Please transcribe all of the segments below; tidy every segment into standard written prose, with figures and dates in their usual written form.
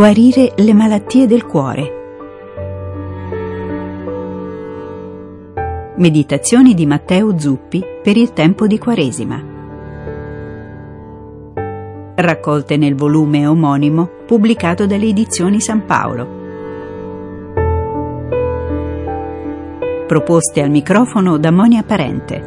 Guarire le malattie del cuore. Meditazioni di Matteo Zuppi per il tempo di Quaresima. Raccolte nel volume omonimo pubblicato dalle Edizioni San Paolo. Proposte al microfono da Monia Parente.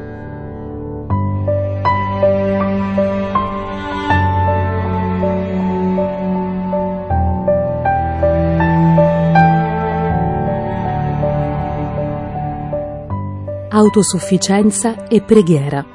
Autosufficienza e preghiera.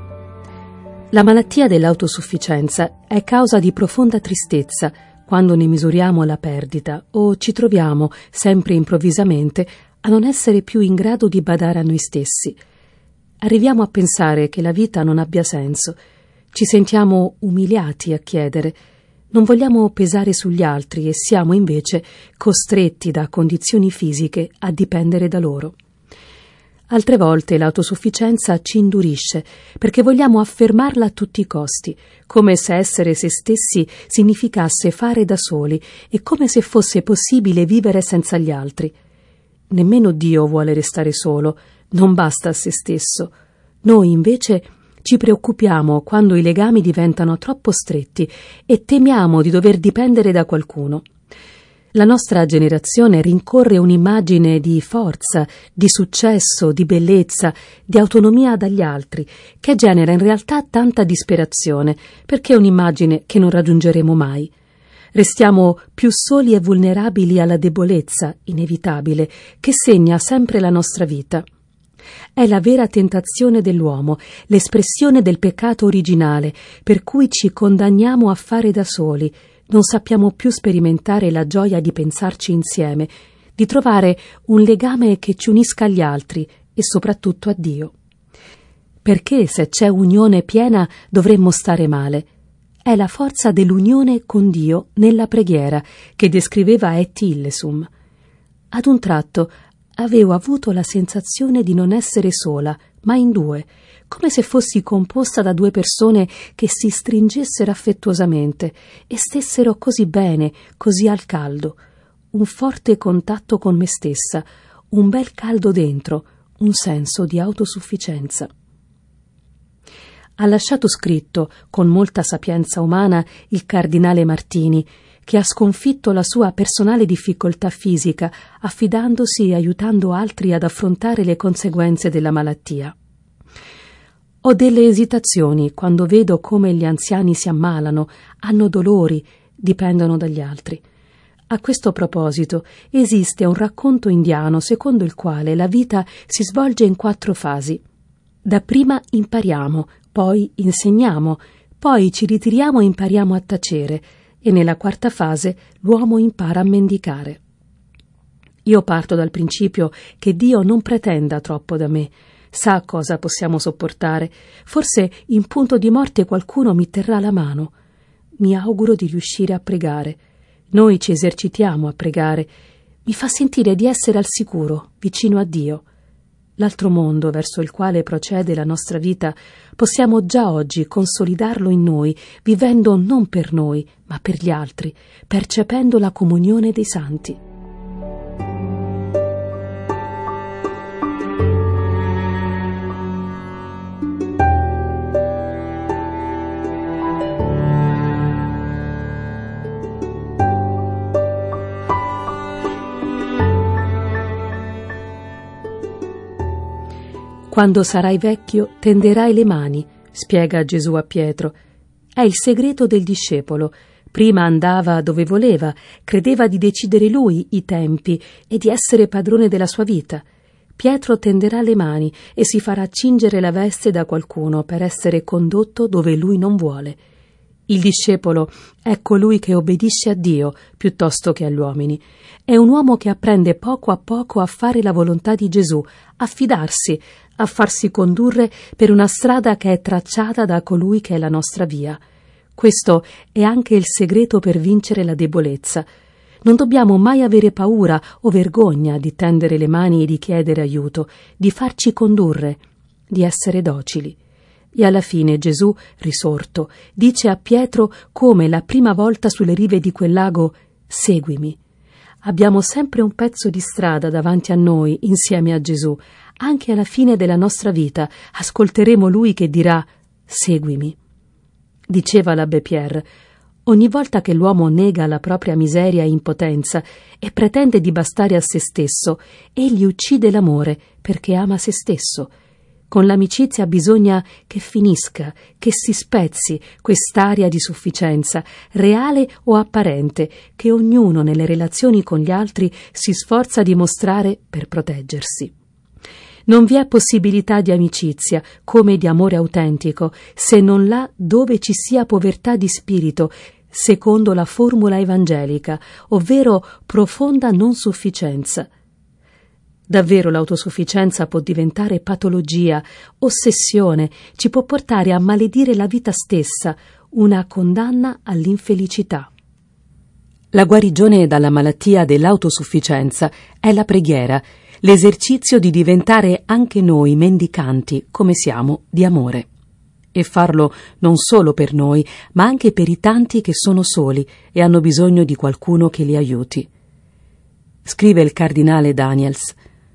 La malattia dell'autosufficienza è causa di profonda tristezza quando ne misuriamo la perdita o ci troviamo, sempre improvvisamente, a non essere più in grado di badare a noi stessi. Arriviamo a pensare che la vita non abbia senso, ci sentiamo umiliati a chiedere, non vogliamo pesare sugli altri e siamo invece costretti da condizioni fisiche a dipendere da loro. Altre volte l'autosufficienza ci indurisce perché vogliamo affermarla a tutti i costi, come se essere se stessi significasse fare da soli e come se fosse possibile vivere senza gli altri. Nemmeno Dio vuole restare solo, non basta a se stesso. Noi invece ci preoccupiamo quando i legami diventano troppo stretti e temiamo di dover dipendere da qualcuno. La nostra generazione rincorre un'immagine di forza, di successo, di bellezza, di autonomia dagli altri, che genera in realtà tanta disperazione, perché è un'immagine che non raggiungeremo mai. Restiamo più soli e vulnerabili alla debolezza, inevitabile, che segna sempre la nostra vita. È la vera tentazione dell'uomo, l'espressione del peccato originale, per cui ci condanniamo a fare da soli. Non sappiamo più sperimentare la gioia di pensarci insieme, di trovare un legame che ci unisca agli altri e soprattutto a Dio. Perché se c'è unione piena dovremmo stare male? È la forza dell'unione con Dio nella preghiera che descriveva Et Illesum. Ad un tratto avevo avuto la sensazione di non essere sola, ma in due, come se fossi composta da due persone che si stringessero affettuosamente e stessero così bene, così al caldo. Un forte contatto con me stessa, un bel caldo dentro, un senso di autosufficienza. Ha lasciato scritto, con molta sapienza umana, il cardinale Martini, che ha sconfitto la sua personale difficoltà fisica, affidandosi e aiutando altri ad affrontare le conseguenze della malattia. Ho delle esitazioni quando vedo come gli anziani si ammalano, hanno dolori, dipendono dagli altri. A questo proposito esiste un racconto indiano secondo il quale la vita si svolge in 4 fasi. Dapprima impariamo, poi insegniamo, poi ci ritiriamo e impariamo a tacere, e nella 4ª fase l'uomo impara a mendicare. Io parto dal principio che Dio non pretenda troppo da me, sa cosa possiamo sopportare, forse in punto di morte qualcuno mi terrà la mano. Mi auguro di riuscire a pregare. Noi ci esercitiamo a pregare. Mi fa sentire di essere al sicuro, vicino a Dio. L'altro mondo verso il quale procede la nostra vita possiamo già oggi consolidarlo in noi, vivendo non per noi, ma per gli altri, percependo la comunione dei santi. Quando sarai vecchio tenderai le mani, spiega Gesù a Pietro. È il segreto del discepolo. Prima andava dove voleva, credeva di decidere lui i tempi e di essere padrone della sua vita. Pietro tenderà le mani e si farà cingere la veste da qualcuno per essere condotto dove lui non vuole. Il discepolo è colui che obbedisce a Dio piuttosto che agli uomini. È un uomo che apprende poco a poco a fare la volontà di Gesù, a fidarsi, a farsi condurre per una strada che è tracciata da colui che è la nostra via. Questo è anche il segreto per vincere la debolezza. Non dobbiamo mai avere paura o vergogna di tendere le mani e di chiedere aiuto, di farci condurre, di essere docili. E alla fine Gesù, risorto, dice a Pietro come la prima volta sulle rive di quel lago: seguimi. Abbiamo sempre un pezzo di strada davanti a noi insieme a Gesù. Anche alla fine della nostra vita ascolteremo Lui che dirà seguimi. Diceva l'Abbé Pierre: ogni volta che l'uomo nega la propria miseria e impotenza e pretende di bastare a se stesso, egli uccide l'amore perché ama se stesso. Con l'amicizia bisogna che finisca, che si spezzi quest'aria di sufficienza, reale o apparente, che ognuno nelle relazioni con gli altri si sforza di mostrare per proteggersi. Non vi è possibilità di amicizia, come di amore autentico, se non là dove ci sia povertà di spirito, secondo la formula evangelica, ovvero profonda non sufficienza. Davvero l'autosufficienza può diventare patologia, ossessione, ci può portare a maledire la vita stessa, una condanna all'infelicità. La guarigione dalla malattia dell'autosufficienza è la preghiera, l'esercizio di diventare anche noi mendicanti, come siamo, di amore. E farlo non solo per noi, ma anche per i tanti che sono soli e hanno bisogno di qualcuno che li aiuti. Scrive il cardinale Daniels: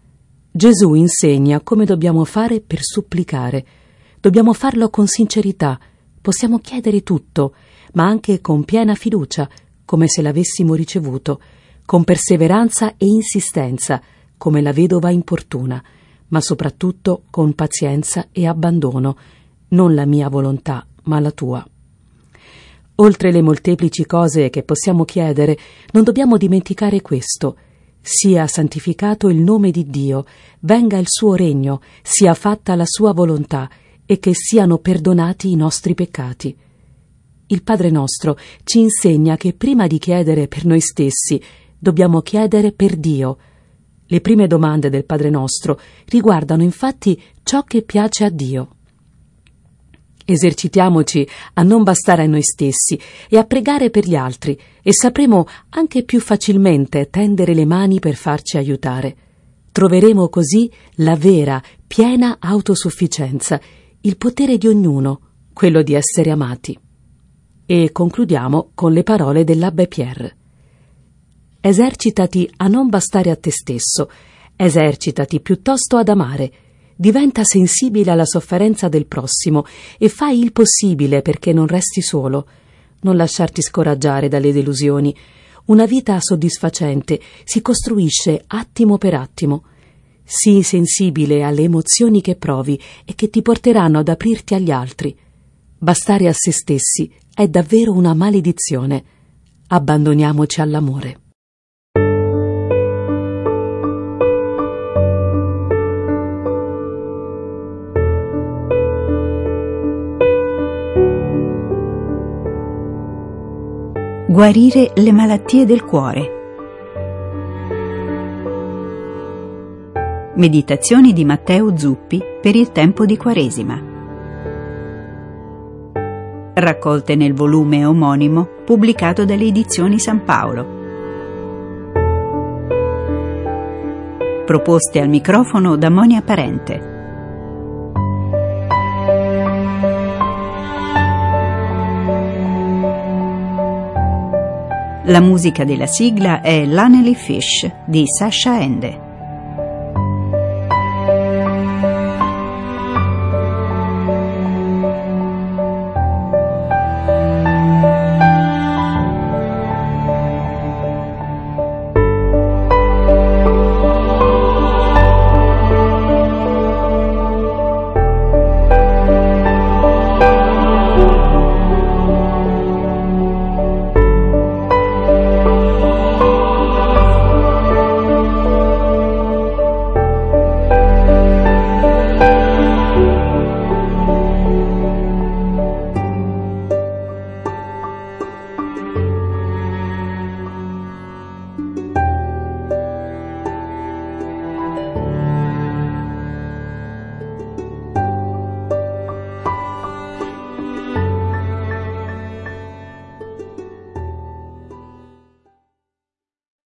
Gesù insegna come dobbiamo fare per supplicare. Dobbiamo farlo con sincerità. Possiamo chiedere tutto, ma anche con piena fiducia, come se l'avessimo ricevuto, con perseveranza e insistenza, come la vedova importuna, ma soprattutto con pazienza e abbandono, non la mia volontà, ma la tua. Oltre le molteplici cose che possiamo chiedere, non dobbiamo dimenticare questo: sia santificato il nome di Dio, venga il suo regno, sia fatta la sua volontà e che siano perdonati i nostri peccati. Il Padre nostro ci insegna che prima di chiedere per noi stessi, dobbiamo chiedere per Dio. Le prime domande del Padre nostro riguardano infatti ciò che piace a Dio. Esercitiamoci a non bastare a noi stessi e a pregare per gli altri, e sapremo anche più facilmente tendere le mani per farci aiutare. Troveremo così la vera, piena autosufficienza, il potere di ognuno, quello di essere amati. E concludiamo con le parole dell'Abbé Pierre. Esercitati a non bastare a te stesso, esercitati piuttosto ad amare. Diventa sensibile alla sofferenza del prossimo e fai il possibile perché non resti solo. Non lasciarti scoraggiare dalle delusioni. Una vita soddisfacente si costruisce attimo per attimo. Sii sensibile alle emozioni che provi e che ti porteranno ad aprirti agli altri. Bastare a se stessi è davvero una maledizione. Abbandoniamoci all'amore. Guarire le malattie del cuore. Meditazioni di Matteo Zuppi per il tempo di Quaresima. Raccolte nel volume omonimo pubblicato dalle Edizioni San Paolo. Proposte al microfono da Monia Parente. La musica della sigla è Lonely Fish di Sasha Ende.